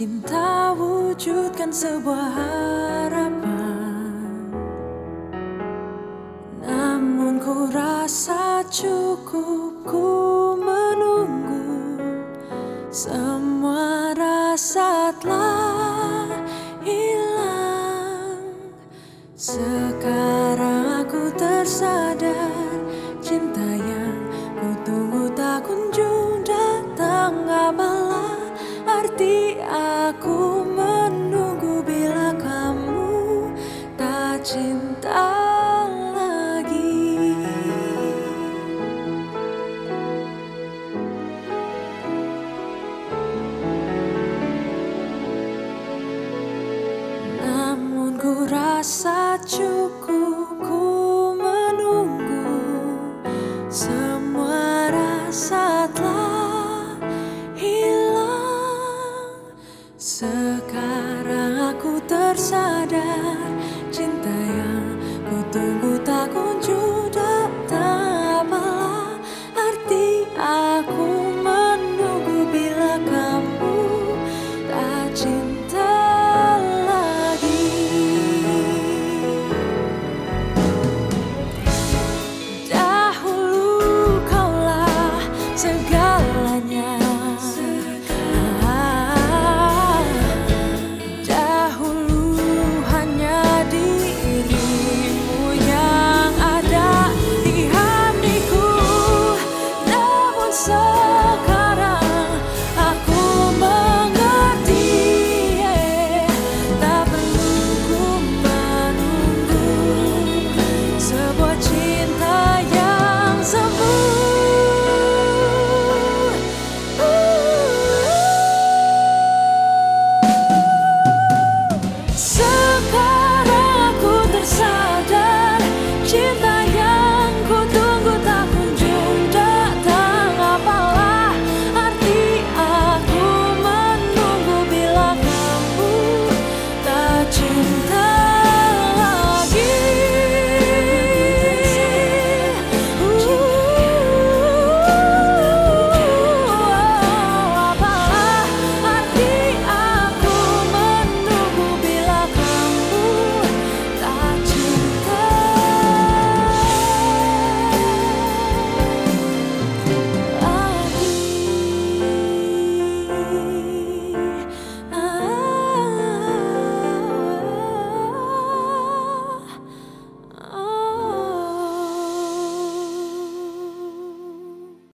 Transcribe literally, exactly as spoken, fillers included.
cinta wujudkan sebuah harapan. Namun ku rasa cukup ku menunggu. Semua rasa telah hilang. Sekarang aku tersadar, cinta yang ku tunggu tak kunjung datang. Apalah arti aku menunggu bila kamu tak cinta lagi. Namun ku rasa cukup ku menunggu. Semua rasa